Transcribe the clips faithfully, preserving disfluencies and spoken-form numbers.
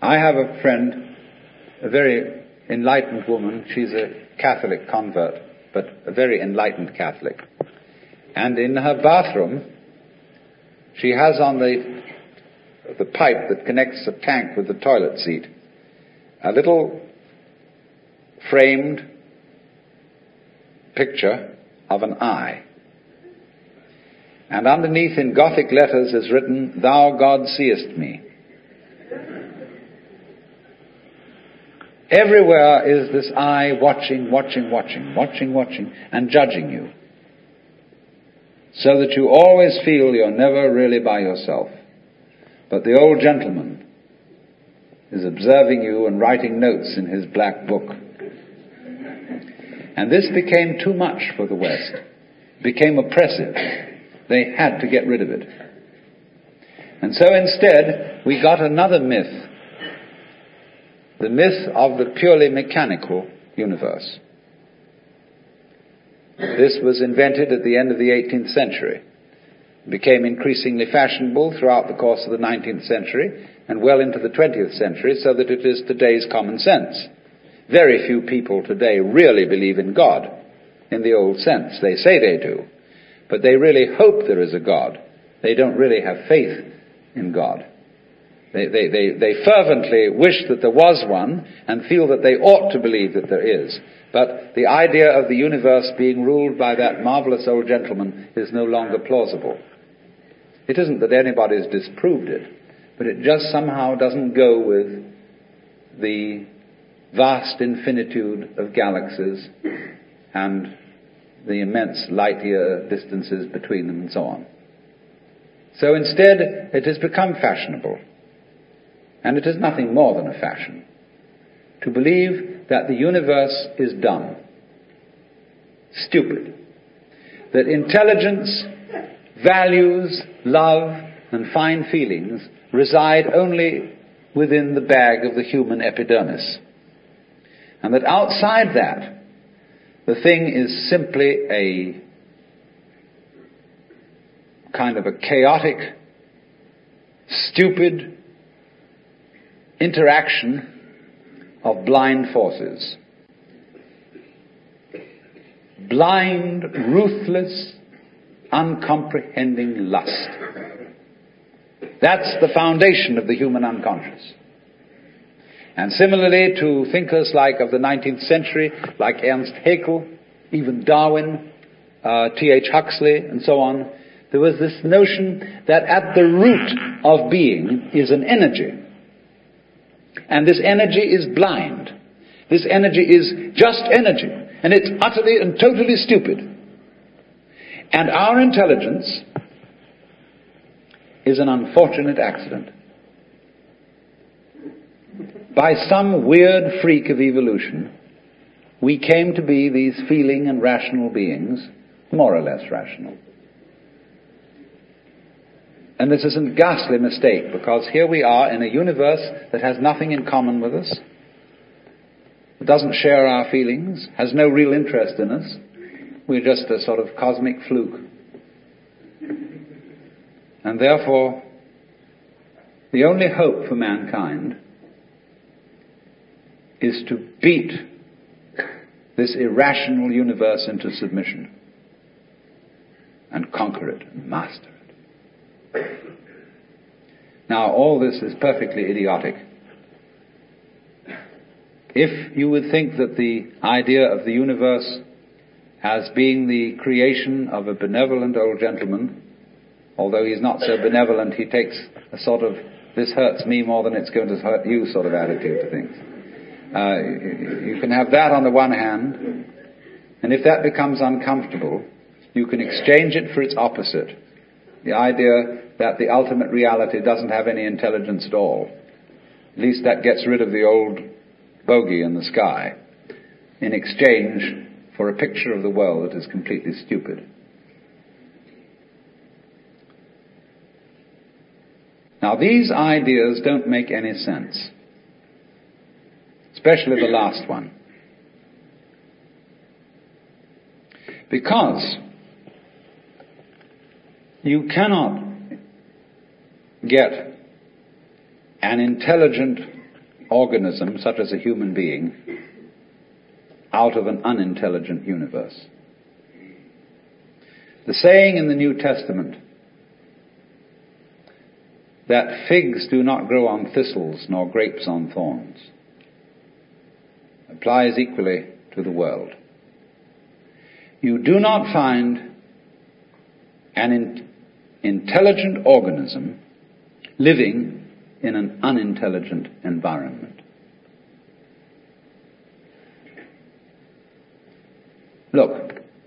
I have a friend, a very enlightened woman. She's a Catholic convert, but a very enlightened Catholic. And in her bathroom, she has on the the pipe that connects the tank with the toilet seat a little framed picture of an eye. And underneath in Gothic letters is written, "Thou God seest me." Everywhere is this eye watching, watching, watching, watching, watching, and judging you. So that you always feel you're never really by yourself. But the old gentleman is observing you and writing notes in his black book. And this became too much for the West. It became oppressive. They had to get rid of it. And so instead, we got another myth. The myth of the purely mechanical universe. This was invented at the end of the eighteenth century. It became increasingly fashionable throughout the course of the nineteenth century and well into the twentieth century, so that it is today's common sense. Very few people today really believe in God in the old sense. They say they do, but they really hope there is a God. They don't really have faith in God. They, they, they, they fervently wish that there was one and feel that they ought to believe that there is. But the idea of the universe being ruled by that marvelous old gentleman is no longer plausible. It isn't that anybody's disproved it, but it just somehow doesn't go with the vast infinitude of galaxies and the immense light-year distances between them and so on. So instead, it has become fashionable, and it is nothing more than a fashion, to believe that the universe is dumb, stupid, that intelligence, values, love, and fine feelings reside only within the bag of the human epidermis, and that outside that, the thing is simply a kind of a chaotic, stupid interaction of blind forces. Blind, ruthless, uncomprehending lust. That's the foundation of the human unconscious. And similarly to thinkers like of the nineteenth century, like Ernst Haeckel, even Darwin, uh, T H Huxley, and so on, there was this notion that at the root of being is an energy. And this energy is blind. This energy is just energy. And it's utterly and totally stupid. And our intelligence is an unfortunate accident. By some weird freak of evolution, we came to be these feeling and rational beings, more or less rational. And this is a ghastly mistake, because here we are in a universe that has nothing in common with us, that doesn't share our feelings, has no real interest in us. We're just a sort of cosmic fluke. And therefore, the only hope for mankind is to beat this irrational universe into submission and conquer it and master it. Now, all this is perfectly idiotic. If you would think that the idea of the universe as being the creation of a benevolent old gentleman, although he's not so benevolent, he takes a sort of, this hurts me more than it's going to hurt you sort of attitude to things. Uh, you can have that on the one hand, and if that becomes uncomfortable, you can exchange it for its opposite. The idea that the ultimate reality doesn't have any intelligence at all. At least that gets rid of the old bogey in the sky, in exchange for a picture of the world that is completely stupid. Now, these ideas don't make any sense, especially the last one, because you cannot get an intelligent organism, such as a human being, out of an unintelligent universe. The saying in the New Testament that figs do not grow on thistles nor grapes on thorns applies equally to the world. You do not find an in- intelligent organism living in an unintelligent environment. Look,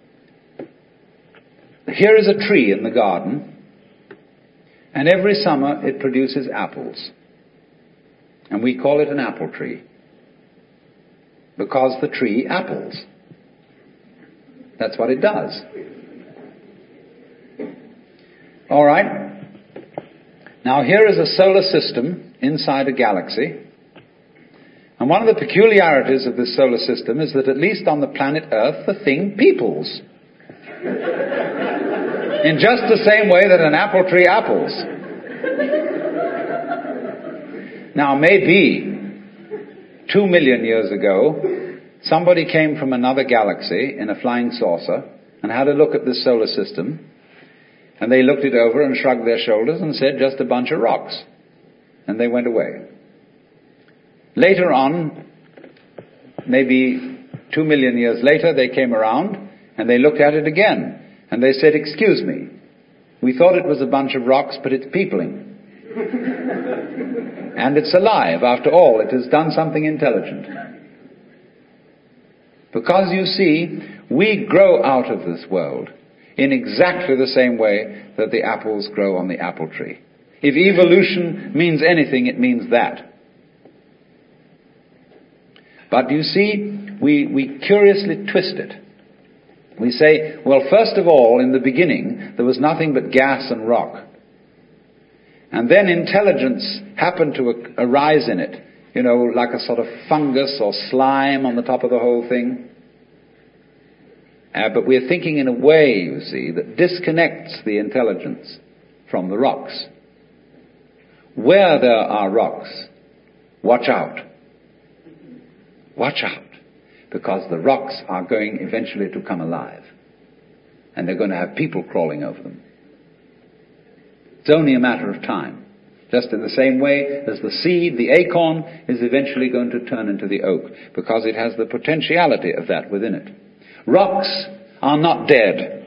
here is a tree in the garden, and every summer it produces apples. And we call it an apple tree, because the tree apples. That's what it does. All right. Now here is a solar system inside a galaxy. And one of the peculiarities of this solar system is that at least on the planet Earth, the thing peoples. In just the same way that an apple tree apples. Now maybe two million years ago, somebody came from another galaxy in a flying saucer and had a look at this solar system, and they looked it over and shrugged their shoulders and said, just a bunch of rocks. And they went away. Later on, maybe two million years later, they came around and they looked at it again. And they said, excuse me, we thought it was a bunch of rocks, but it's peopling. And it's alive. After all, it has done something intelligent. Because you see, we grow out of this world in exactly the same way that the apples grow on the apple tree. If evolution means anything, it means that. But you see, we, we curiously twist it. We say, well, first of all, in the beginning, there was nothing but gas and rock. And then intelligence happened to arise in it, you know, like a sort of fungus or slime on the top of the whole thing. Uh, but we're thinking in a way, you see, that disconnects the intelligence from the rocks. Where there are rocks, watch out. Watch out. Because the rocks are going eventually to come alive. And they're going to have people crawling over them. It's only a matter of time. Just in the same way as the seed, the acorn, is eventually going to turn into the oak. Because it has the potentiality of that within it. Rocks are not dead.